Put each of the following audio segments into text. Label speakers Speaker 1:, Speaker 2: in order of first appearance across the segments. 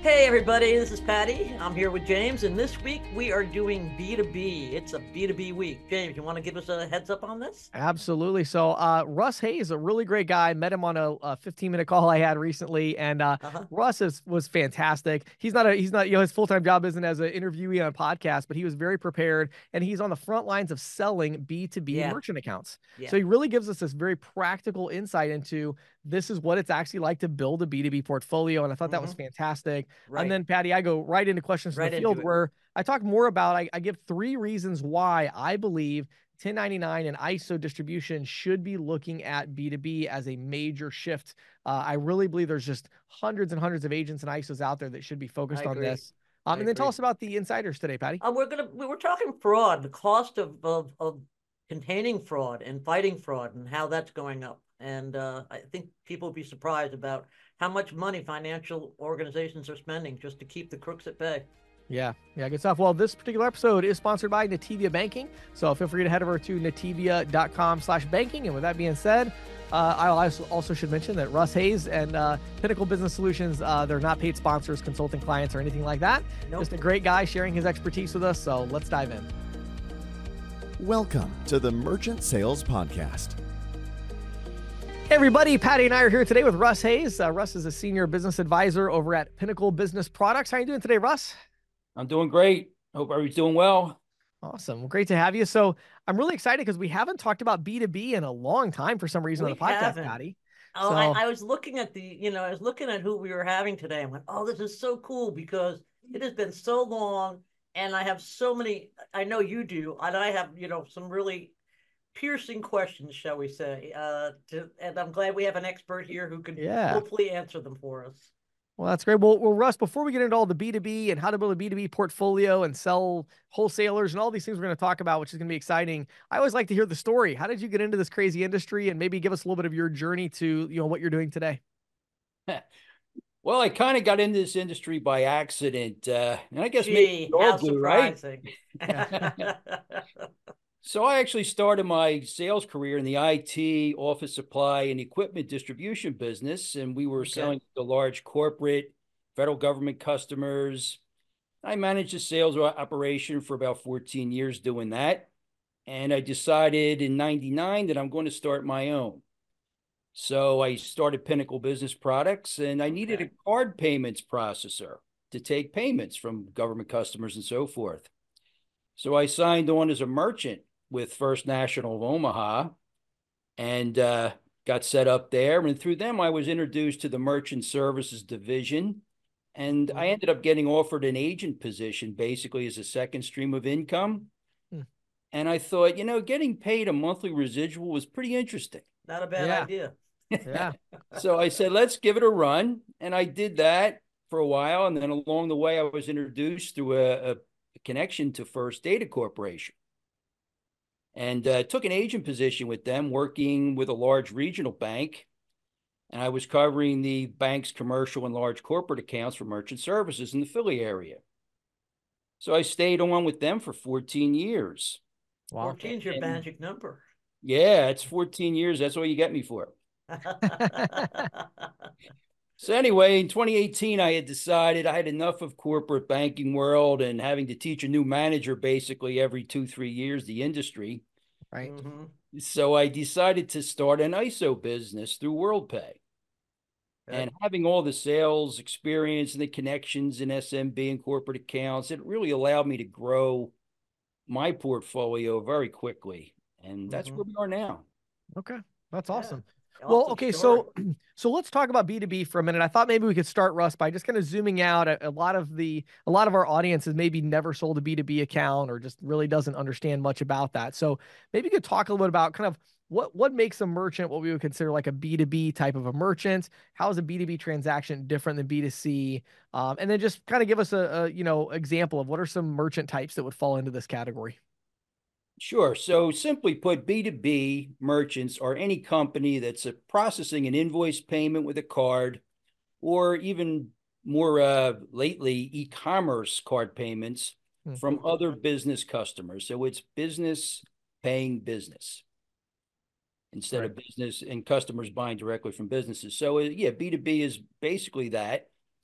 Speaker 1: Hey everybody, this is Patty. I'm here with James, and this week we are doing B2B. It's a B2B week. James, you want to give us a heads up on this?
Speaker 2: Absolutely. So, Russ Hayes, a really great guy. Met him on a 15-minute call I had recently, and
Speaker 1: Uh-huh.
Speaker 2: was fantastic. He's not his full time job isn't as an interviewee on a podcast, but he was very prepared, and he's on the front lines of selling B2B
Speaker 1: Yeah,
Speaker 2: merchant accounts.
Speaker 1: yeah.
Speaker 2: So he really gives us this very practical insight into this is what it's actually like to build a B2B portfolio, and I thought that was
Speaker 1: Mm-hmm.
Speaker 2: fantastic. And
Speaker 1: Right.
Speaker 2: then Patty, I go right into questions from the
Speaker 1: Right
Speaker 2: field
Speaker 1: into it.
Speaker 2: where I talk more about I give three reasons why I believe 1099 and ISO distribution should be looking at B2B as a major shift. I really believe there's just hundreds and hundreds of agents and ISOs out there that should be
Speaker 1: I
Speaker 2: focused on
Speaker 1: agree.
Speaker 2: this.
Speaker 1: I
Speaker 2: And then tell
Speaker 1: agree.
Speaker 2: us about the insiders today, Patty.
Speaker 1: We were talking fraud, the cost of containing fraud and fighting fraud and how that's going up. And I think people will be surprised about how much money financial organizations are spending just to keep the crooks at bay.
Speaker 2: Yeah, good stuff. Well, this particular episode is sponsored by Nativia Banking. So feel free to head over to nativia.com/banking. And with that being said, I also should mention that Russ Hayes and Pinnacle Business Solutions, they're not paid sponsors, consulting clients, or anything like that.
Speaker 1: Nope.
Speaker 2: Just a great guy sharing his expertise with us. So let's dive in.
Speaker 3: Welcome to the Merchant Sales Podcast.
Speaker 2: Hey everybody, Patty and I are here today with Russ Hayes. Russ is a senior business advisor over at Pinnacle Business Products. How are you doing today, Russ?
Speaker 4: I'm doing great. Hope everybody's doing well.
Speaker 2: Awesome. Well, great to have you. So I'm really excited because we haven't talked about B2B in a long time for some reason on
Speaker 1: We
Speaker 2: the podcast,
Speaker 1: haven't.
Speaker 2: Patty.
Speaker 1: Oh,
Speaker 2: So
Speaker 1: I was looking at I was looking at who we were having today. I went, oh, this is so cool because it has been so long, and I have so many. I know you do, and I have, some really piercing questions, shall we say? And I'm glad we have an expert here who can
Speaker 2: yeah.
Speaker 1: hopefully answer them for us.
Speaker 2: Well, that's great. Well, Russ, before we get into all the B2B and how to build a B2B portfolio and sell wholesalers and all these things we're going to talk about, which is going to be exciting, I always like to hear the story. How did you get into this crazy industry and maybe give us a little bit of your journey to, what you're doing today?
Speaker 4: Well, I kind of got into this industry by accident, and I guess maybe
Speaker 1: Gee,
Speaker 4: we all
Speaker 1: how
Speaker 4: do, right?
Speaker 1: surprising.
Speaker 2: Yeah.
Speaker 4: So I actually started my sales career in the IT, office supply, and equipment distribution business, and we were
Speaker 1: Okay.
Speaker 4: selling to large corporate, federal government customers. I managed a sales operation for about 14 years doing that, and I decided in '99 that I'm going to start my own. So I started Pinnacle Business Products, and I needed
Speaker 1: Okay.
Speaker 4: a card payments processor to take payments from government customers and so forth. So I signed on as a merchant with First National of Omaha and got set up there. And through them, I was introduced to the Merchant Services Division. And I
Speaker 1: Mhm.
Speaker 4: ended up getting offered an agent position basically as a second stream of income.
Speaker 2: Hmm.
Speaker 4: And I thought, getting paid a monthly residual was pretty interesting.
Speaker 1: Not a bad
Speaker 2: Yeah.
Speaker 1: idea.
Speaker 2: Yeah.
Speaker 4: So I said, let's give it a run. And I did that for a while. And then along the way, I was introduced through a connection to First Data Corporation and took an agent position with them, working with a large regional bank. And I was covering the bank's commercial and large corporate accounts for merchant services in the Philly area. So I stayed on with them for 14 years.
Speaker 2: Wow.
Speaker 1: 14 is your
Speaker 4: And
Speaker 1: magic number.
Speaker 4: yeah, it's 14 years. That's all you get me for. So anyway, in 2018, I had decided I had enough of corporate banking world and having to teach a new manager basically every 2, 3 years, the industry.
Speaker 2: Right.
Speaker 1: Hmm.
Speaker 4: So I decided to start an ISO business through WorldPay. And
Speaker 1: Good.
Speaker 4: having all the sales experience and the connections in SMB and corporate accounts, it really allowed me to grow my portfolio very quickly. And that's
Speaker 1: Hmm.
Speaker 4: where we are now.
Speaker 2: Okay. That's
Speaker 1: Yeah.
Speaker 2: awesome. Well,
Speaker 1: Awesome
Speaker 2: okay,
Speaker 1: story.
Speaker 2: so let's talk about B2B for a minute. I thought maybe we could start, Russ, by just kind of zooming out. A lot of our audience has maybe never sold a B2B account or just really doesn't understand much about that. So maybe you could talk a little bit about kind of what makes a merchant what we would consider like a B2B type of a merchant. How is a B2B transaction different than B2C? And then just kind of give us a example of what are some merchant types that would fall into this category.
Speaker 4: Sure. So simply put, B2B merchants are any company that's processing an invoice payment with a card or even more lately, e-commerce card payments
Speaker 2: Hmm.
Speaker 4: from other business customers. So it's business paying business instead
Speaker 2: Right.
Speaker 4: of business and customers buying directly from businesses. So yeah, B2B is basically that.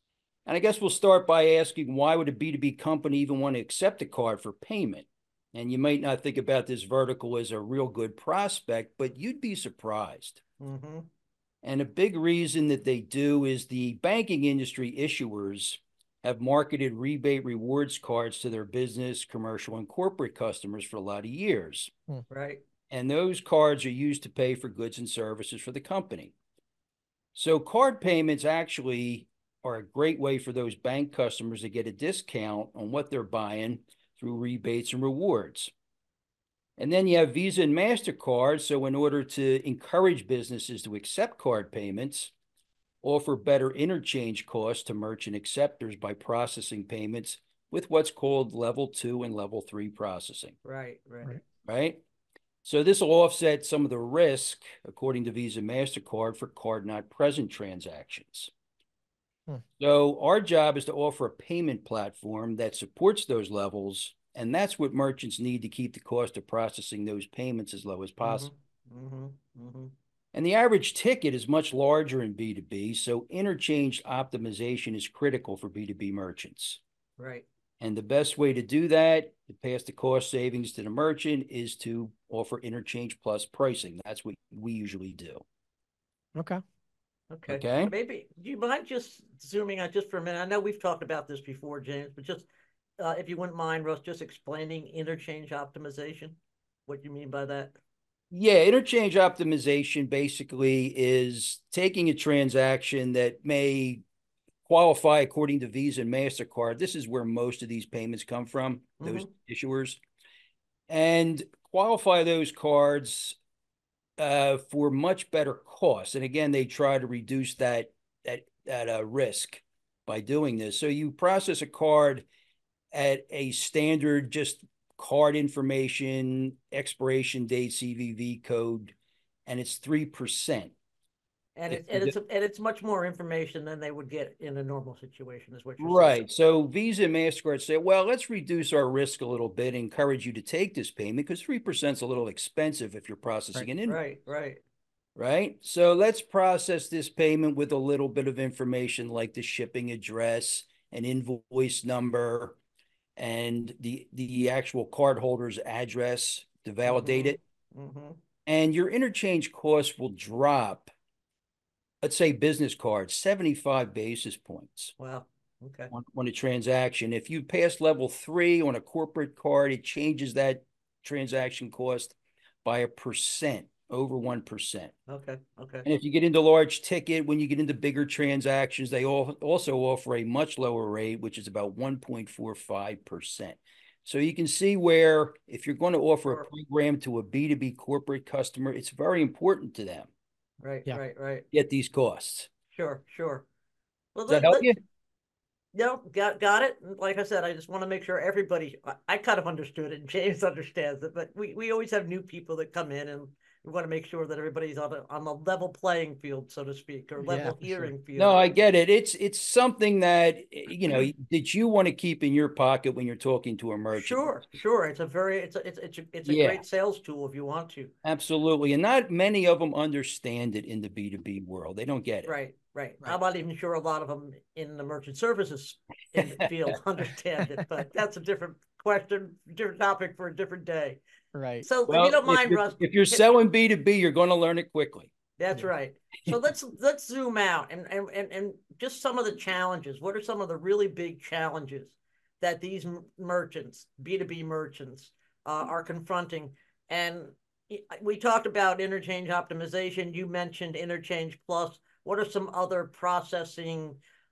Speaker 4: And I guess we'll start by asking, why would a B2B company even want to accept a card for payment? And you might not think about this vertical as a real good prospect, but you'd be surprised.
Speaker 1: Mm-hmm.
Speaker 4: And a big reason that they do is the banking industry issuers have marketed rebate rewards cards to their business, commercial, and corporate customers for a lot of years.
Speaker 1: Right.
Speaker 4: And those cards are used to pay for goods and services for the company. So card payments actually are a great way for those bank customers to get a discount on what they're buying through rebates and rewards. And then you have Visa and MasterCard. So in order to encourage businesses to accept card payments, offer better interchange costs to merchant acceptors by processing payments with what's called level 2 and level 3 processing.
Speaker 1: Right.
Speaker 4: Right. So this will offset some of the risk, according to Visa and MasterCard, for card not present transactions. So our job is to offer a payment platform that supports those levels, and that's what merchants need to keep the cost of processing those payments as low as possible. And the average ticket is much larger in B2B, so interchange optimization is critical for B2B merchants.
Speaker 1: Right.
Speaker 4: And the best way to do that, to pass the cost savings to the merchant, is to offer interchange plus pricing. That's what we usually do.
Speaker 1: Okay.
Speaker 4: Okay.
Speaker 1: Maybe, do you mind just zooming out just for a minute? I know we've talked about this before, James, but just if you wouldn't mind, Russ, just explaining interchange optimization, what you mean by that?
Speaker 4: Yeah, interchange optimization basically is taking a transaction that may qualify according to Visa and MasterCard. This is where most of these payments come from, those issuers, and qualify those cards for much better costs. And again, they try to reduce that risk by doing this. So you process a card at a standard, just card information, expiration date, CVV code, and it's 3%.
Speaker 1: And it's much more information than they would get in a normal situation, is what you're saying.
Speaker 4: Right. So Visa and MasterCard say, well, let's reduce our risk a little bit, encourage you to take this payment because 3% is a little expensive if you're processing an invoice. Right. So let's process this payment with a little bit of information like the shipping address, an invoice number, and the actual cardholder's address to validate it. And your interchange costs will drop, let's say business cards, 75 basis points.
Speaker 1: Wow. Okay.
Speaker 4: On a transaction. If you pass level 3 on a corporate card, it changes that transaction cost by 1%, over 1%.
Speaker 1: Okay.
Speaker 4: And if you get into large ticket, when you get into bigger transactions, they also offer a much lower rate, which is about 1.45%. So you can see where if you're going to offer a program to a B2B corporate customer, it's very important to them.
Speaker 1: Right.
Speaker 4: Get these costs.
Speaker 1: Sure. Well,
Speaker 4: does that help you?
Speaker 1: No, got it. Like I said, I just want to make sure everybody, I kind of understood it and James understands it, but we always have new people that come in and we want to make sure that everybody's on the level playing field, so to speak, or level hearing field.
Speaker 4: No, I get it. It's something that, that you want to keep in your pocket when you're talking to a merchant.
Speaker 1: Sure. It's a great sales tool if you want to.
Speaker 4: Absolutely. And not many of them understand it in the B2B world. They don't get it.
Speaker 1: Right. I'm not even sure a lot of them in the merchant services field understand it, but that's a different question, different topic for a different day.
Speaker 2: Right.
Speaker 1: So if you don't mind, Russ,
Speaker 4: if you're selling B2B, you're going to learn it quickly.
Speaker 1: That's right. So let's zoom out and just some of the challenges. What are some of the really big challenges that these merchants, B2B merchants, are confronting? And we talked about interchange optimization. You mentioned Interchange Plus. What are some other processing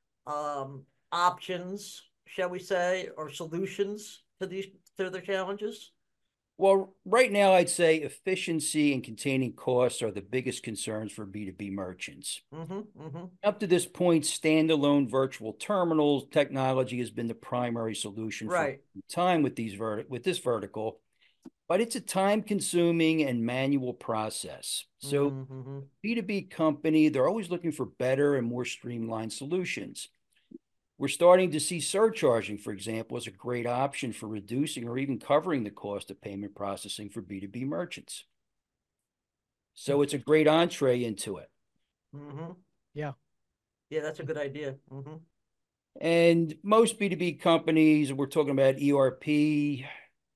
Speaker 1: options, shall we say, or solutions to their challenges?
Speaker 4: Well, right now, I'd say efficiency and containing costs are the biggest concerns for B2B merchants. Up to this point, standalone virtual terminals technology has been the primary solution for time with this vertical, but it's a time-consuming and manual process. So B2B company, they're always looking for better and more streamlined solutions. We're starting to see surcharging, for example, as a great option for reducing or even covering the cost of payment processing for B2B merchants. So it's a great entree into it.
Speaker 1: Yeah, that's a good idea.
Speaker 4: And most B2B companies, we're talking about ERP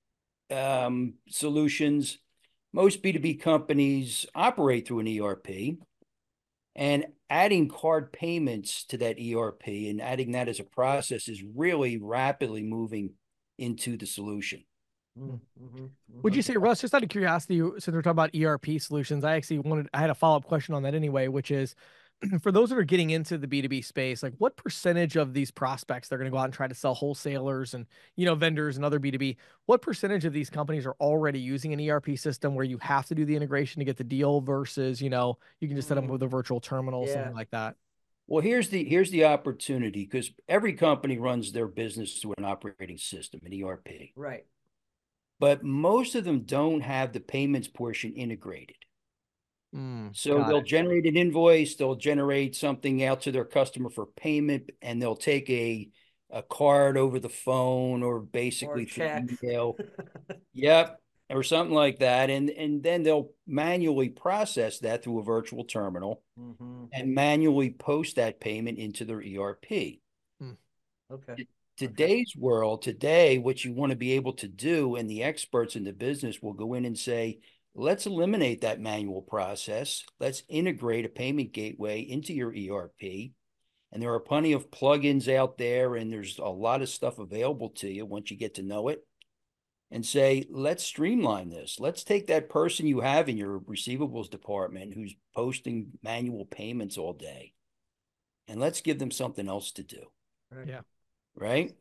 Speaker 4: solutions. Most B2B companies operate through an ERP, and adding card payments to that ERP and adding that as a process is really rapidly moving into the solution.
Speaker 2: Would you say, Russ, just out of curiosity, since we're talking about ERP solutions, I had a follow-up question on that anyway, which is for those that are getting into the B2B space, like what percentage of these prospects they're going to go out and try to sell wholesalers and, vendors and other B2B, what percentage of these companies are already using an ERP system where you have to do the integration to get the deal versus, you can just set them with a virtual terminal, something like that?
Speaker 4: Well, here's the opportunity, because every company runs their business through an operating system, an ERP.
Speaker 1: Right.
Speaker 4: But most of them don't have the payments portion integrated. So they'll generate an invoice, they'll generate something out to their customer for payment, and they'll take a card over the phone or basically through email. Yep, or something like that. And then they'll manually process that through a virtual terminal and manually post that payment into their ERP.
Speaker 1: Okay.
Speaker 4: Today's world, what you want to be able to do, and the experts in the business will go in and say, let's eliminate that manual process. Let's integrate a payment gateway into your ERP. And there are plenty of plugins out there, and there's a lot of stuff available to you once you get to know it. And say, let's streamline this. Let's take that person you have in your receivables department who's posting manual payments all day, and let's give them something else to do.
Speaker 1: Right.
Speaker 2: Yeah.
Speaker 4: Right?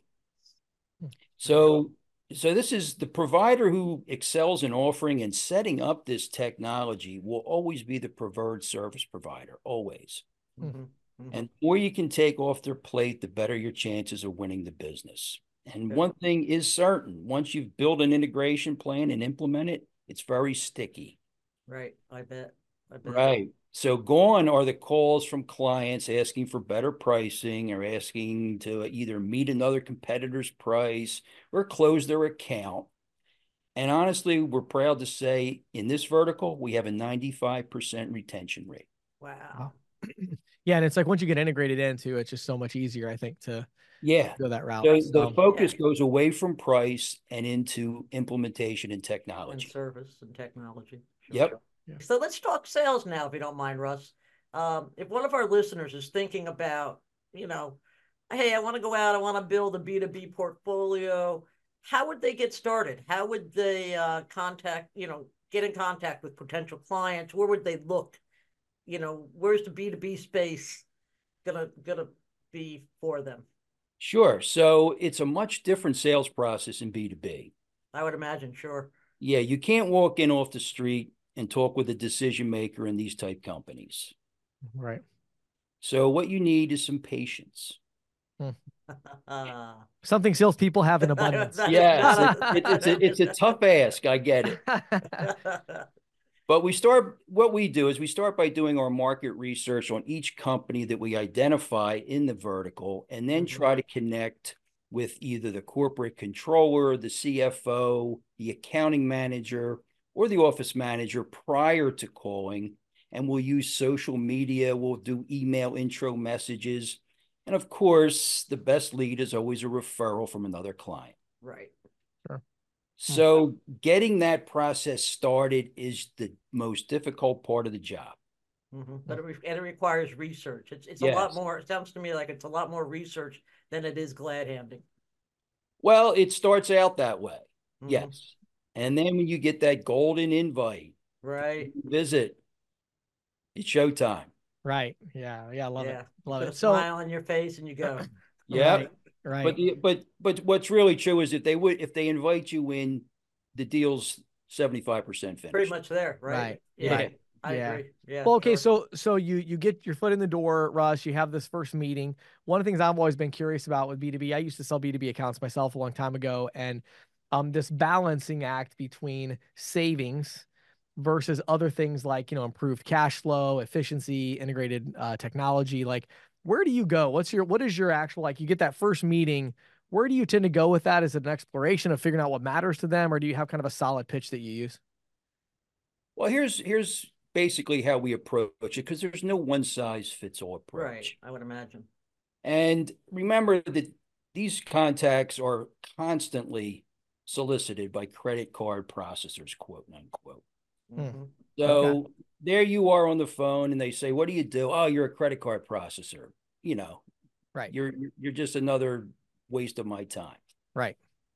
Speaker 4: So this is the provider who excels in offering and setting up this technology will always be the preferred service provider, always. And the more you can take off their plate, the better your chances of winning the business. And one thing is certain, once you've built an integration plan and implement it, it's very sticky.
Speaker 1: Right. I bet.
Speaker 4: Right. So gone are the calls from clients asking for better pricing or asking to either meet another competitor's price or close their account. And honestly, we're proud to say in this vertical, we have a 95% retention rate.
Speaker 1: Wow.
Speaker 2: Yeah. And it's like once you get integrated into it, it's just so much easier, I think, to go that route.
Speaker 4: So the focus goes away from price and into implementation and technology.
Speaker 1: And service and technology.
Speaker 4: Sure. Yep.
Speaker 1: Yeah. So let's talk sales now, if you don't mind, Russ. If one of our listeners is thinking about, hey, I want to go out, I want to build a B2B portfolio, how would they get started? How would they get in contact with potential clients? Where would they look? Where's the B2B space gonna be for them?
Speaker 4: Sure. So it's a much different sales process in B2B.
Speaker 1: I would imagine, sure.
Speaker 4: Yeah, you can't walk in off the street and talk with a decision maker in these type companies.
Speaker 2: Right.
Speaker 4: So what you need is some patience.
Speaker 2: Something salespeople have in abundance.
Speaker 4: Yes, it's a tough ask. I get it. But we start by doing our market research on each company that we identify in the vertical, and then try to connect with either the corporate controller, the CFO, the accounting manager, or the office manager prior to calling. And we'll use social media. We'll do email intro messages. And of course, the best lead is always a referral from another client.
Speaker 1: Right.
Speaker 2: Sure.
Speaker 4: So getting that process started is the most difficult part of the job.
Speaker 1: But it requires research. It's a lot more. It sounds to me like it's a lot more research than it is glad handing.
Speaker 4: Well, it starts out that way. Yes. And then when you get that golden invite,
Speaker 1: right,
Speaker 4: visit, it's showtime.
Speaker 2: Right. Yeah. I love it. Love it.
Speaker 1: So smile on your face and you go.
Speaker 4: Yeah.
Speaker 2: Right.
Speaker 4: But what's really true is if they invite you in, the deal's 75% finished.
Speaker 1: Pretty much there, right?
Speaker 2: Right.
Speaker 1: Yeah.
Speaker 2: Right.
Speaker 1: I agree. Yeah.
Speaker 2: Well, okay. So you get your foot in the door, Russ. You have this first meeting. One of the things I've always been curious about with B2B, I used to sell B2B accounts myself a long time ago, and this balancing act between savings versus other things like, improved cash flow, efficiency, integrated technology. Like, where do you go? What is your actual, like, you get that first meeting, where do you tend to go with that? Is it an exploration of figuring out what matters to them, or do you have kind of a solid pitch that you use?
Speaker 4: Well, here's basically how we approach it, because there's no one size fits all approach.
Speaker 1: Right, I would imagine.
Speaker 4: And remember that these contacts are constantly solicited by credit card processors, quote unquote.
Speaker 1: Mm-hmm.
Speaker 4: So
Speaker 2: Okay.
Speaker 4: there you are on the phone and they say, "What do you do?" "Oh, you're a credit card processor." You know,
Speaker 2: Right.
Speaker 4: you're just another waste of my time.
Speaker 2: Right.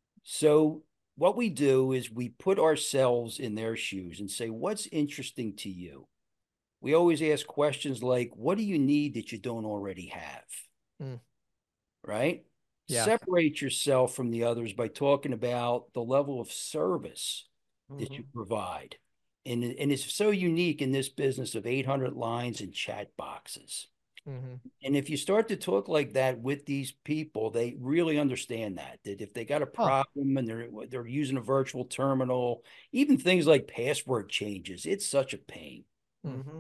Speaker 4: So what we do is we put ourselves in their shoes and say, "What's interesting to you?" We always ask questions like, "What do you need that you don't already have?"
Speaker 2: Mm.
Speaker 4: Right?
Speaker 2: Yeah.
Speaker 4: Separate yourself from the others by talking about the level of service that
Speaker 1: Mm-hmm.
Speaker 4: you provide. And it's so unique in this business of 800 lines and chat boxes.
Speaker 2: Mm-hmm.
Speaker 4: And if you start to talk like that with these people, they really understand that if they got a
Speaker 2: Huh.
Speaker 4: problem and they're using a virtual terminal, even things like password changes, it's such a pain.
Speaker 1: Mm-hmm.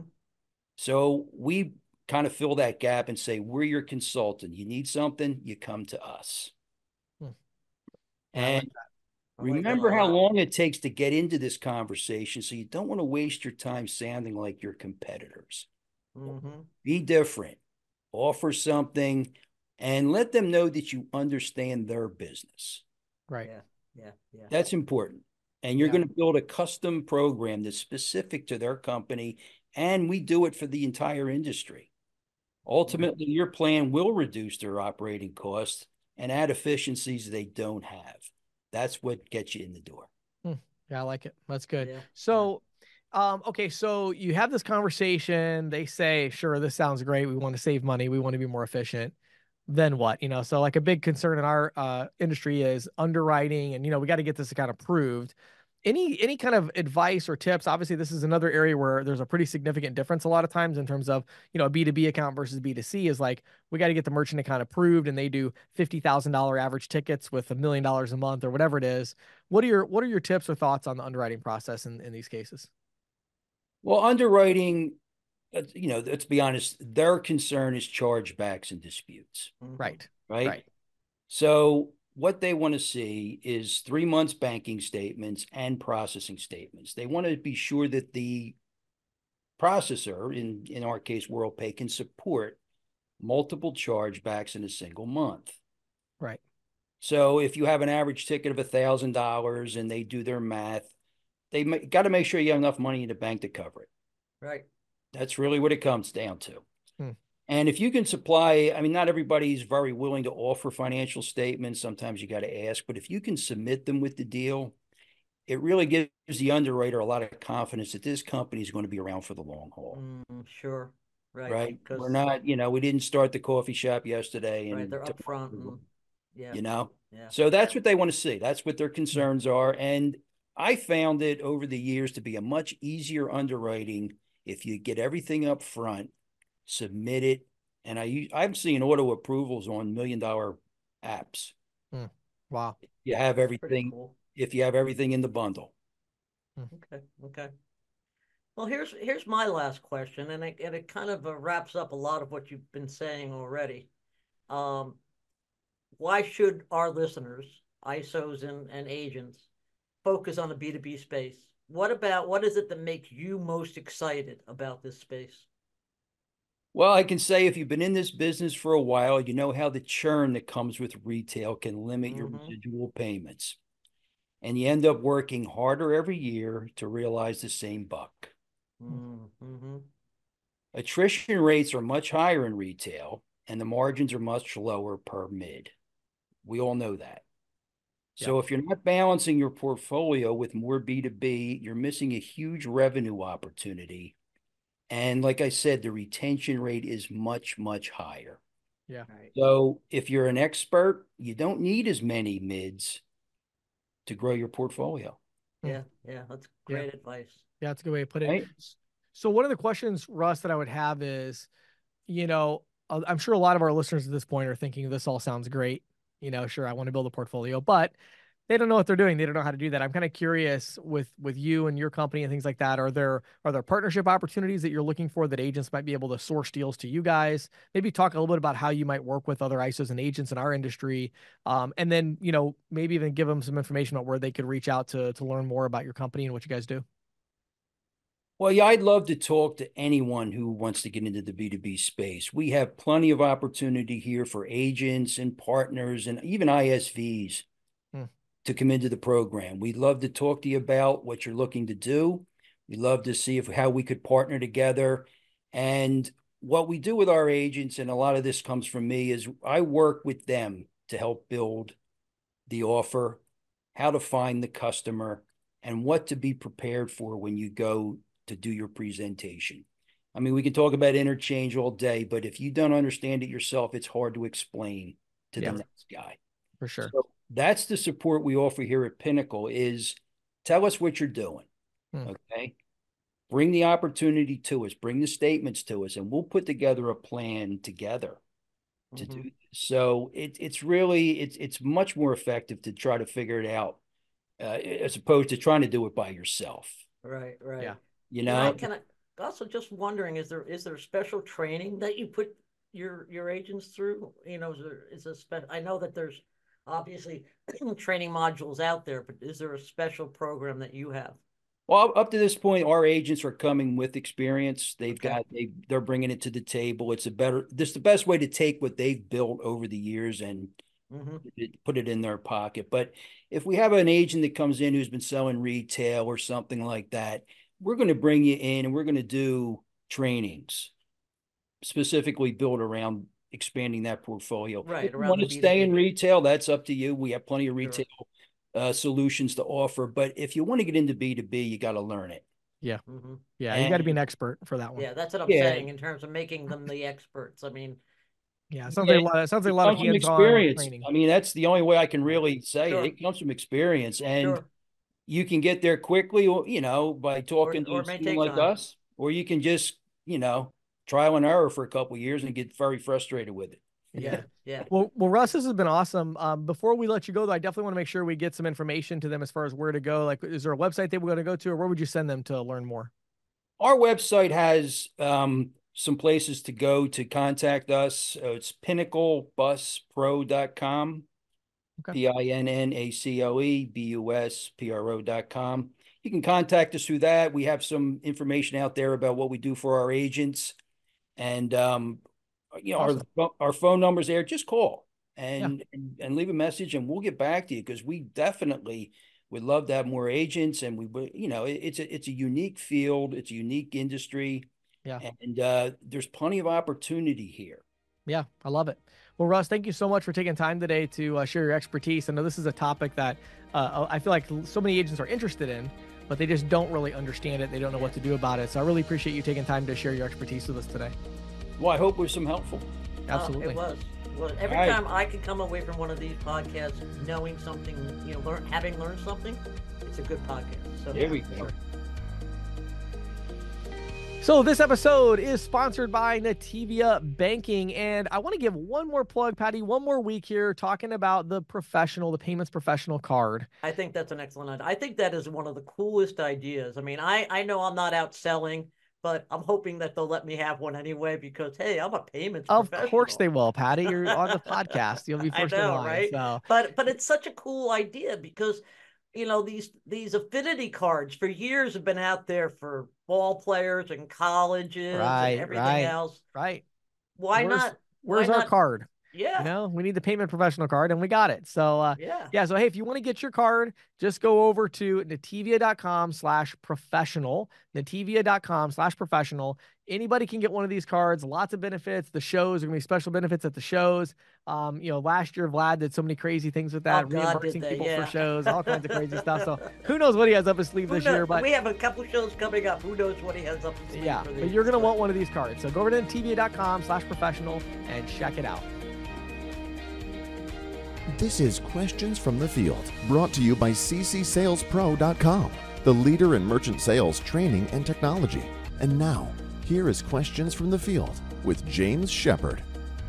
Speaker 4: So we kind of fill that gap and say, we're your consultant. You need something, you come to us.
Speaker 2: Hmm. Yeah, I like
Speaker 4: And
Speaker 1: I like that a
Speaker 4: remember how
Speaker 1: lot.
Speaker 4: long it takes to get into this conversation. So you don't want to waste your time sounding like your competitors.
Speaker 1: Mm-hmm.
Speaker 4: Be different, offer something, and let them know that you understand their business.
Speaker 2: right.
Speaker 1: Yeah. Yeah. Yeah.
Speaker 4: That's important. And you're
Speaker 2: Yeah.
Speaker 4: going to build a custom program that's specific to their company. And we do it for the entire industry. Ultimately, your plan will reduce their operating costs and add efficiencies they don't have. That's what gets you in the door.
Speaker 2: Hmm. Yeah, I like it. That's good.
Speaker 1: Yeah.
Speaker 2: So, okay, so you have this conversation. They say, sure, this sounds great. We want to save money. We want to be more efficient. Then what? So like a big concern in our industry is underwriting, and we got to get this kind of proved. Any kind of advice or tips? Obviously, this is another area where there's a pretty significant difference a lot of times in terms of, a B2B account versus B2C is like we got to get the merchant account approved and they do $50,000 average tickets with $1 million a month or whatever it is. What are your tips or thoughts on the underwriting process in these cases?
Speaker 4: Well, underwriting, let's be honest, their concern is chargebacks and disputes,
Speaker 1: Mm-hmm.
Speaker 2: Right.
Speaker 4: right?
Speaker 2: Right.
Speaker 4: So what they want to see is 3 months banking statements and processing statements. They want to be sure that the processor, in our case, WorldPay, can support multiple chargebacks in a single month.
Speaker 2: Right.
Speaker 4: So if you have an average ticket of $1,000 and they do their math, they got to make sure you have enough money in the bank to cover it.
Speaker 1: Right.
Speaker 4: That's really what it comes down to.
Speaker 2: Hmm.
Speaker 4: And if you can supply, I mean, not everybody's very willing to offer financial statements. Sometimes you got to ask, but if you can submit them with the deal, it really gives the underwriter a lot of confidence that this company is going to be around for the long haul.
Speaker 1: Sure. Right.
Speaker 4: Right?
Speaker 1: Because
Speaker 4: We're not, we didn't start the coffee shop yesterday
Speaker 1: right,
Speaker 4: and
Speaker 1: they're upfront and yeah.
Speaker 4: you know.
Speaker 1: Yeah.
Speaker 4: So that's what they want to see. That's what their
Speaker 2: Hmm.
Speaker 4: concerns are. And I found it over the years to be a much easier underwriting if you get everything up front, submit it, and I've seen auto approvals on $1 million apps.
Speaker 2: Hmm. Wow.
Speaker 4: You have
Speaker 1: That's pretty
Speaker 4: everything
Speaker 1: cool.
Speaker 4: if you have everything in the bundle.
Speaker 2: Hmm.
Speaker 1: Okay. Okay. Well, here's my last question, and it kind of wraps up a lot of what you've been saying already. Um, why should our listeners, ISOs and agents, focus on the B2B space? What is it that makes you most excited about this space?
Speaker 4: Well, I can say if you've been in this business for a while, you know how the churn that comes with retail can limit your
Speaker 1: Mm-hmm.
Speaker 4: residual payments. And you end up working harder every year to realize the same buck.
Speaker 1: Mm-hmm.
Speaker 4: Attrition rates are much higher in retail, and the margins are much lower per mid. We all know that.
Speaker 2: Yep.
Speaker 4: So if you're not balancing your portfolio with more B2B, you're missing a huge revenue opportunity. And like I said, the retention rate is much, much higher.
Speaker 2: Yeah.
Speaker 1: Right.
Speaker 4: So if you're an expert, you don't need as many mids to grow your portfolio,
Speaker 2: Hmm.
Speaker 1: Yeah. Yeah. That's
Speaker 2: Yeah.
Speaker 1: great advice.
Speaker 2: Yeah, that's a good way to put it.
Speaker 4: right?
Speaker 2: So one of the questions, Russ, that I would have is, I'm sure a lot of our listeners at this point are thinking this all sounds great. Sure, I want to build a portfolio, but they don't know what they're doing. They don't know how to do that. I'm kind of curious with you and your company and things like that. Are there partnership opportunities that you're looking for that agents might be able to source deals to you guys? Maybe talk a little bit about how you might work with other ISOs and agents in our industry. And then, maybe even give them some information about where they could reach out to learn more about your company and what you guys do.
Speaker 4: Well, yeah, I'd love to talk to anyone who wants to get into the B2B space. We have plenty of opportunity here for agents and partners and even ISVs
Speaker 2: Hmm.
Speaker 4: to come into the program. We'd love to talk to you about what you're looking to do. We'd love to see how we could partner together. And what we do with our agents, and a lot of this comes from me, is I work with them to help build the offer, how to find the customer, and what to be prepared for when you go to do your presentation. I mean, we can talk about interchange all day, but if you don't understand it yourself, it's hard to explain to the next guy.
Speaker 2: For sure.
Speaker 4: So that's the support we offer here at Pinnacle is tell us what you're doing. Okay. Bring the opportunity to us, bring the statements to us, and we'll put together a plan together to do this. So it's really, it's much more effective to try to figure it out as opposed to trying to do it by yourself.
Speaker 1: Right.
Speaker 2: Yeah.
Speaker 4: You know,
Speaker 1: Can I also just wondering, is there special training that you put your agents through? You know, I know that there's obviously training modules out there, but is there a special program that you have?
Speaker 4: well, up to this point, our agents are coming with experience. They're bringing it to the table. This the best way to take what they've built over the years and put it in their pocket. But if we have an agent that comes in who's been selling retail or something like that, we're going to bring you in and we're going to do trainings specifically built around expanding that portfolio.
Speaker 1: Right.
Speaker 4: If you want to stay in retail, that's up to you. We have plenty of retail solutions to offer. But if you want to get into B2B, you got to learn it.
Speaker 2: Yeah. Yeah. You got to be an expert for that one.
Speaker 1: Yeah. That's what I'm saying in terms of making them the experts. I mean,
Speaker 2: yeah, sounds like a lot of hands-on
Speaker 4: experience.
Speaker 2: training.
Speaker 4: I mean, that's the only way I can really say it. It comes from experience, and you can get there quickly, you know, by talking to someone like us, or you can just, you know, trial and error for a couple of years and get very frustrated with it.
Speaker 1: Yeah.
Speaker 2: Well, Russ, this has been awesome. Before we let you go, though, I definitely want to make sure we get some information to them as far as where to go. Like, is there a website they were going to go to, or where would you send them to learn more?
Speaker 4: Our website has some places to go to contact us. It's pinnaclebuspro.com.
Speaker 2: Okay.
Speaker 4: PINNACLEBUSPRO.com. You can contact us through that. We have some information out there about what we do for our agents. And, you know, awesome. Our phone number's there. Just call and leave a message and we'll get back to you because we definitely would love to have more agents. And you know, it's a unique field. It's a unique industry.
Speaker 2: Yeah.
Speaker 4: And there's plenty of opportunity here.
Speaker 2: Yeah, I love it. Well, Russ, thank you so much for taking time today to share your expertise. I know this is a topic that I feel like so many agents are interested in, but they just don't really understand it. They don't know what to do about it. So I really appreciate you taking time to share your expertise with us today.
Speaker 4: Well, I hope it was some helpful.
Speaker 2: Absolutely.
Speaker 1: It was. Well, every time I can come away from one of these podcasts knowing something, you know, having learned something, it's a good podcast. So
Speaker 4: there we go.
Speaker 2: So this episode is sponsored by Nativia Banking, and I want to give one more plug, Patty, one more week here talking about the Payments Professional card.
Speaker 1: I think that's an excellent idea. I think that is one of the coolest ideas. I mean, I know I'm not out selling, but I'm hoping that they'll let me have one anyway because, hey, I'm a payments professional.
Speaker 2: Of course they will, Patty. You're on the podcast. You'll be first in line.
Speaker 1: Right?
Speaker 2: So.
Speaker 1: But it's such a cool idea because, you know, these affinity cards for years have been out there for ball players and colleges and everything else.
Speaker 2: Right.
Speaker 1: Where's
Speaker 2: our card?
Speaker 1: Yeah.
Speaker 2: You know, we need the payment professional card and we got it. So, yeah. So, hey, if you want to get your card, just go over to nativia.com/professional, nativia.com/professional. Anybody can get one of these cards, lots of benefits. The shows are going to be special benefits at the shows. You know, last year, Vlad did so many crazy things with that, reimbursing people for shows, all kinds of crazy stuff. So who knows what he has up his sleeve this year, but
Speaker 1: we have a couple shows coming up. Who knows what he has up his sleeve.
Speaker 2: Yeah, but you're going to want one of these cards. So go over to nativia.com/professional and check it out.
Speaker 3: This is Questions from the Field, brought to you by ccsalespro.com, the leader in merchant sales training and technology. And now, here is Questions from the Field with James Shepard.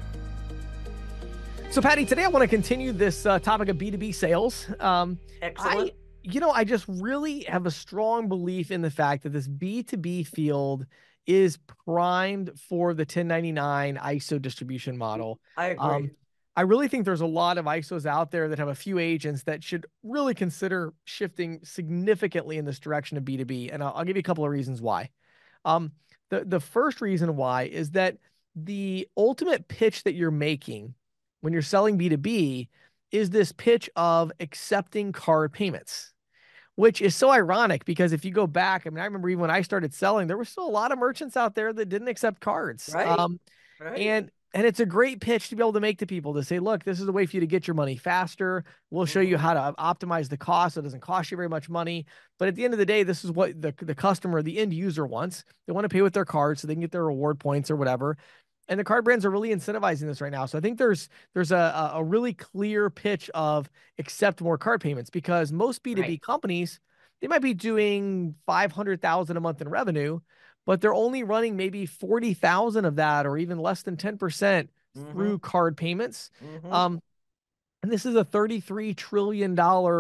Speaker 2: So, Patty, today I want to continue this topic of B2B sales.
Speaker 1: Excellent.
Speaker 2: I just really have a strong belief in the fact that this B2B field is primed for the 1099 ISO distribution model.
Speaker 1: I agree.
Speaker 2: I really think there's a lot of ISOs out there that have a few agents that should really consider shifting significantly in this direction of B2B. And I'll give you a couple of reasons why. The first reason why is that the ultimate pitch that you're making when you're selling B2B is this pitch of accepting card payments, which is so ironic because if you go back, I mean, I remember even when I started selling, there were still a lot of merchants out there that didn't accept cards.
Speaker 1: Right. Right.
Speaker 2: And it's a great pitch to be able to make to people to say, look, this is a way for you to get your money faster. We'll show you how to optimize the cost so it doesn't cost you very much money. But at the end of the day, this is what the customer, the end user wants. They want to pay with their card so they can get their reward points or whatever. And the card brands are really incentivizing this right now. So I think there's a really clear pitch of accept more card payments because most B2B companies, they might be doing 500,000 a month in revenue, but they're only running maybe 40,000 of that or even less than 10% through card payments. And this is a $33 trillion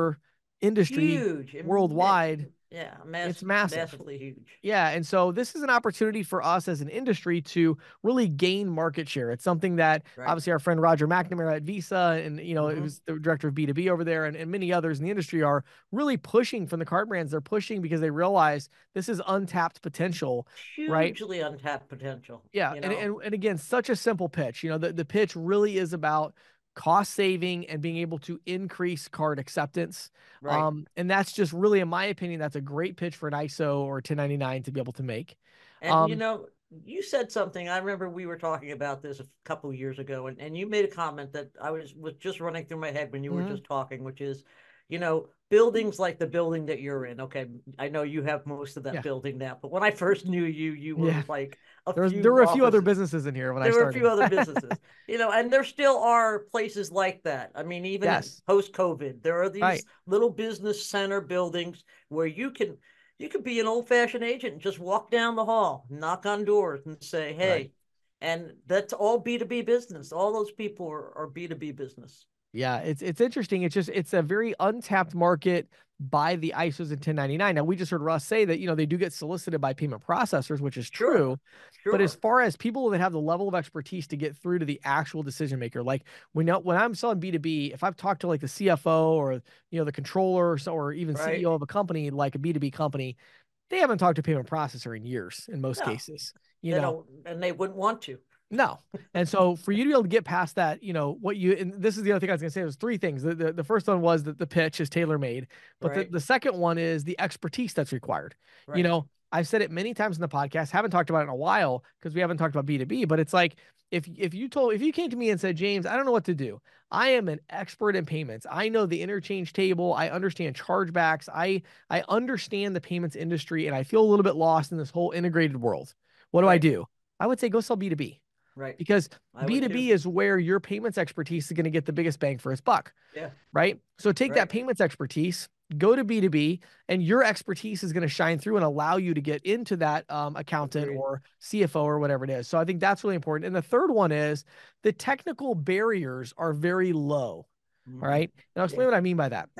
Speaker 2: industry worldwide.
Speaker 1: Yeah,
Speaker 2: it's massive.
Speaker 1: Massively huge.
Speaker 2: Yeah, and so this is an opportunity for us as an industry to really gain market share. It's something that obviously our friend Roger McNamara at Visa and, you know, it was the director of B2B over there and many others in the industry are really pushing from the card brands. They're pushing because they realize this is untapped potential,
Speaker 1: hugely untapped potential.
Speaker 2: Yeah,
Speaker 1: you know?
Speaker 2: and again, such a simple pitch. You know, the pitch really is about cost saving and being able to increase card acceptance. And that's just really, in my opinion, that's a great pitch for an ISO or 1099 to be able to make.
Speaker 1: And you know, you said something, I remember we were talking about this a couple of years ago, and you made a comment that I was just running through my head when you were just talking, which is, you know, buildings like the building that you're in. Okay, I know you have most of that building now, but when I first knew you, you were like
Speaker 2: there were a few other businesses in here when I started.
Speaker 1: There were a few other businesses, you know, and there still are places like that. I mean, even post-COVID, there are these little business center buildings where you can be an old-fashioned agent and just walk down the hall, knock on doors and say, hey, and that's all B2B business. All those people are B2B business.
Speaker 2: Yeah, it's interesting. It's a very untapped market by the ISOs and 1099. Now, we just heard Russ say that, you know, they do get solicited by payment processors, which is true. But as far as people that have the level of expertise to get through to the actual decision maker, like when I'm selling B2B, if I've talked to like the CFO or, you know, the controller or even CEO of a company, like a B2B company, they haven't talked to a payment processor in years in most cases. You know,
Speaker 1: and they wouldn't want to.
Speaker 2: No. And so for you to be able to get past that, you know, and this is the other thing I was going to say, there's three things. The first one was that the pitch is tailor-made, but the second one is the expertise that's required. You know, I've said it many times in the podcast, haven't talked about it in a while because we haven't talked about B2B, but it's like, if you came to me and said, James, I don't know what to do. I am an expert in payments. I know the interchange table. I understand chargebacks. I understand the payments industry and I feel a little bit lost in this whole integrated world. What do I do? I would say, go sell B2B. Because B2B is where your payments expertise is going to get the biggest bang for its buck. Right. So take that payments expertise, go to B2B, and your expertise is going to shine through and allow you to get into that accountant or CFO or whatever it is. So I think that's really important. And the third one is the technical barriers are very low. All right. And I'll explain what I mean by that.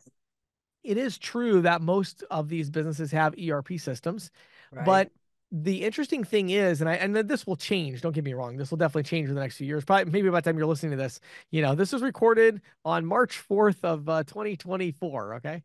Speaker 2: It is true that most of these businesses have ERP systems, but the interesting thing is, and this will change. Don't get me wrong. This will definitely change in the next few years. Probably maybe by the time you're listening to this, you know, this was recorded on March 4th of 2024. Okay.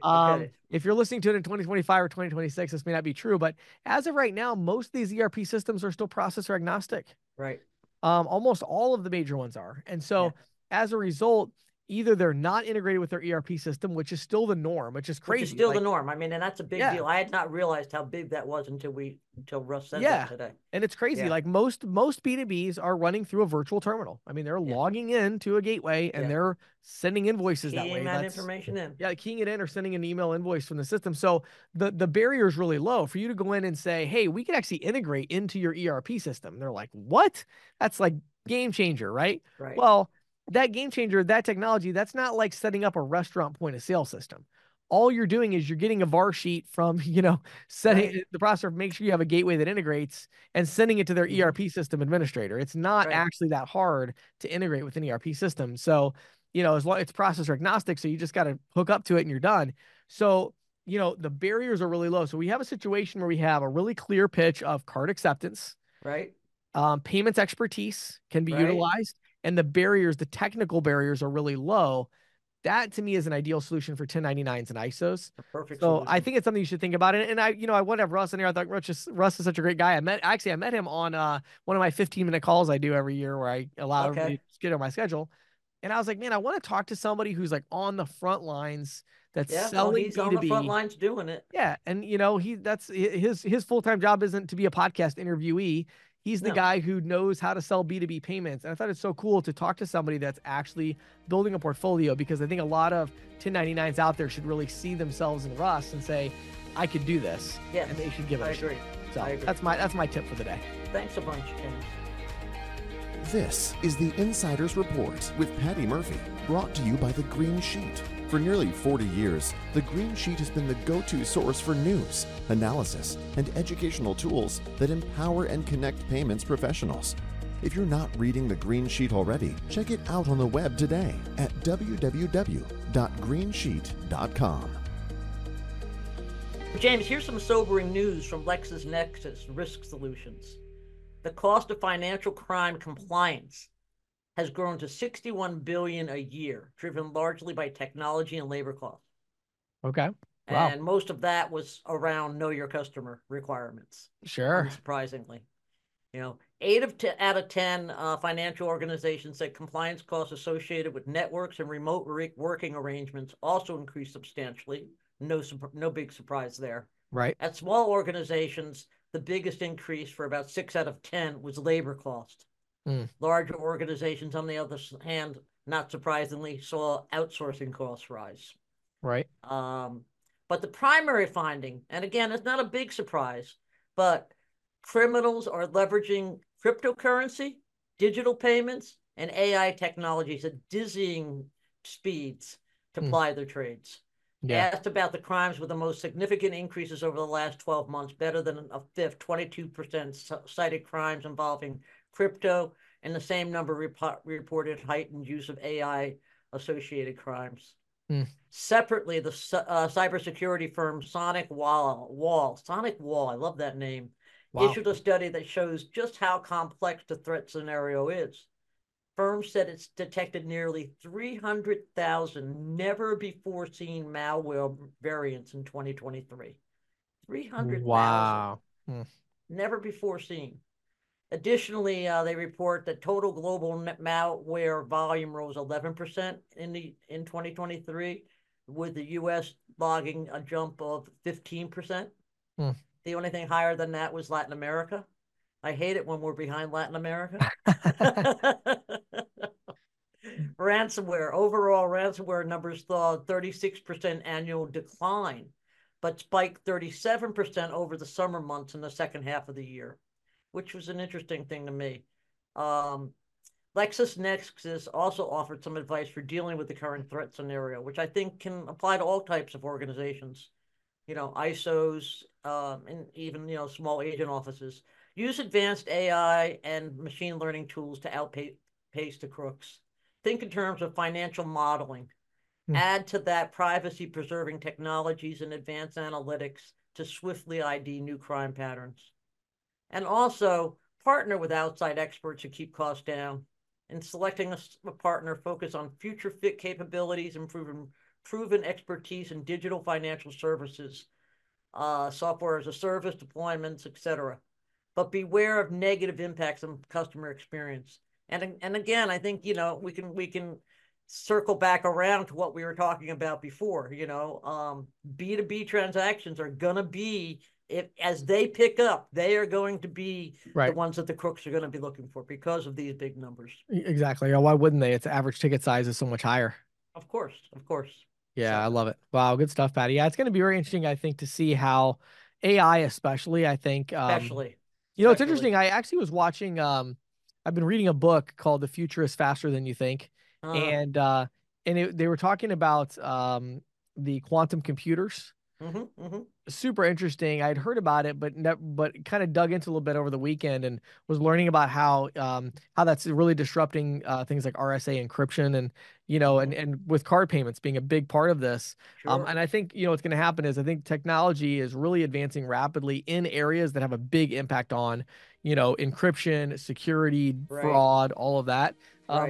Speaker 2: If you're listening to it in 2025 or 2026, this may not be true, but as of right now, most of these ERP systems are still processor agnostic. Almost all of the major ones are. And so as a result, either they're not integrated with their ERP system, which is still the norm, which is crazy.
Speaker 1: Which is still the norm. I mean, and that's a big deal. I had not realized how big that was until Russ said that today.
Speaker 2: And it's crazy. Like most B2Bs are running through a virtual terminal. I mean, they're logging in to a gateway and they're sending invoices that way.
Speaker 1: Keying that information in.
Speaker 2: Yeah, keying it in or sending an email invoice from the system. So the barrier is really low for you to go in and say, hey, we can actually integrate into your ERP system. And they're like, what? That's like game changer, right? Well, that game changer, that technology, that's not like setting up a restaurant point of sale system. All you're doing is you're getting a VAR sheet from, you know, setting the processor, make sure you have a gateway that integrates and sending it to their ERP system administrator. It's not actually that hard to integrate with an ERP system. So, you know, as long it's processor agnostic, so you just got to hook up to it and you're done. So, you know, the barriers are really low. So we have a situation where we have a really clear pitch of card acceptance. Payments expertise can be utilized. And the barriers, the technical barriers are really low. That to me is an ideal solution for 1099s and ISOs.
Speaker 1: A perfect
Speaker 2: So
Speaker 1: solution.
Speaker 2: I think it's something you should think about. And I would have Russ in here. I thought Russ is such a great guy. I met him on one of my 15-minute calls I do every year where I allow everybody to get on my schedule. And I was like, man, I want to talk to somebody who's like on the front lines that's selling
Speaker 1: he's
Speaker 2: B2B.
Speaker 1: on the front lines doing it.
Speaker 2: Yeah. And that's his full-time job isn't to be a podcast interviewee. He's the guy who knows how to sell B2B payments. And I thought it's so cool to talk to somebody that's actually building a portfolio, because I think a lot of 1099s out there should really see themselves in Russ and say, I could do this.
Speaker 1: Yes,
Speaker 2: and they should give it a shot. So
Speaker 1: I agree.
Speaker 2: That's my tip for the day.
Speaker 1: Thanks a bunch, Ken.
Speaker 3: This is the Insider's Report with Patty Murphy, brought to you by The Green Sheet. For nearly 40 years, The Green Sheet has been the go-to source for news, analysis, and educational tools that empower and connect payments professionals. If you're not reading The Green Sheet already, check it out on the web today at www.greensheet.com.
Speaker 1: James, here's some sobering news from LexisNexis Risk Solutions. The cost of financial crime compliance has grown to $61 billion a year, driven largely by technology and labor costs.
Speaker 2: Okay. Wow.
Speaker 1: And most of that was around know your customer requirements.
Speaker 2: Sure.
Speaker 1: Unsurprisingly. 8 out of 10 financial organizations said compliance costs associated with networks and remote working arrangements also increased substantially. No big surprise there.
Speaker 2: Right.
Speaker 1: At small organizations, the biggest increase for about 6 out of 10 was labor cost. Larger organizations, on the other hand, not surprisingly, saw outsourcing costs rise.
Speaker 2: Right.
Speaker 1: But the primary finding, and again, it's not a big surprise, but criminals are leveraging cryptocurrency, digital payments, and AI technologies at dizzying speeds to ply their trades.
Speaker 2: Yeah.
Speaker 1: Asked about the crimes with the most significant increases over the last 12 months, better than a fifth, 22% cited crimes involving crypto, and the same number reported heightened use of AI-associated crimes. Separately, the cybersecurity firm Sonic Wall, I love that name, issued a study that shows just how complex the threat scenario is. Firm said it's detected nearly 300,000 never-before-seen malware variants in 2023. 300,000.
Speaker 2: Wow.
Speaker 1: Never before seen. Additionally, they report that total global malware volume rose 11% in 2023, with the U.S. logging a jump of 15%. The only thing higher than that was Latin America. I hate it when we're behind Latin America. Overall ransomware numbers saw a 36% annual decline, but spiked 37% over the summer months in the second half of the year, which was an interesting thing to me. LexisNexis also offered some advice for dealing with the current threat scenario, which I think can apply to all types of organizations, ISOs, and even, small agent offices. Use advanced AI and machine learning tools to outpace the crooks. Think in terms of financial modeling. Add to that privacy-preserving technologies and advanced analytics to swiftly ID new crime patterns. And also partner with outside experts to keep costs down. In selecting a partner, focus on future fit capabilities and proven expertise in digital financial services, software as a service, deployments, etc. But beware of negative impacts on customer experience. And again, I think, we can circle back around to what we were talking about before. B2B transactions are going to be, as they pick up, they are going to be the ones that the crooks are going to be looking for because of these big numbers.
Speaker 2: Exactly. Why wouldn't they? Its the average ticket size is so much higher.
Speaker 1: Of course.
Speaker 2: Yeah, I love it. Wow, good stuff, Patty. Yeah, it's going to be very interesting, I think, to see how AI, especially, I think. It's interesting. I actually was watching. I've been reading a book called "The Future Is Faster Than You Think," and they were talking about the quantum computers. Super interesting. I'd heard about it, but kind of dug into a little bit over the weekend and was learning about how that's really disrupting things like RSA encryption and and with card payments being a big part of this.
Speaker 1: Sure.
Speaker 2: And I think what's going to happen is I think technology is really advancing rapidly in areas that have a big impact on encryption, security, fraud, all of that.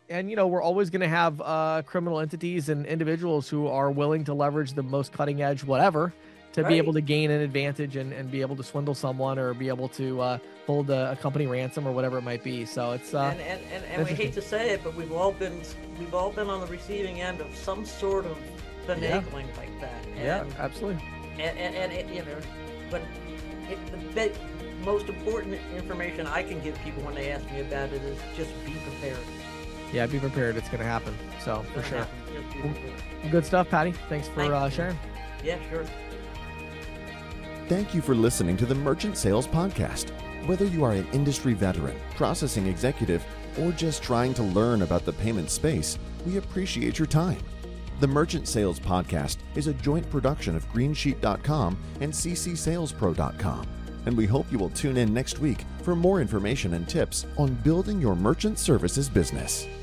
Speaker 2: And, we're always going to have criminal entities and individuals who are willing to leverage the most cutting edge, whatever, to be able to gain an advantage and be able to swindle someone or be able to hold a company ransom or whatever it might be. So it's
Speaker 1: and we hate to say it, but we've all been on the receiving end of some sort of finagling like that. And,
Speaker 2: absolutely.
Speaker 1: And it, but the most important information I can give people when they ask me about it is just be prepared.
Speaker 2: Yeah, be prepared. It's going to happen. So for sure. Good stuff, Patty. Thanks for sharing.
Speaker 1: Yeah, sure.
Speaker 3: Thank you for listening to the Merchant Sales Podcast. Whether you are an industry veteran, processing executive, or just trying to learn about the payment space, we appreciate your time. The Merchant Sales Podcast is a joint production of Greensheet.com and ccsalespro.com, and we hope you will tune in next week for more information and tips on building your merchant services business.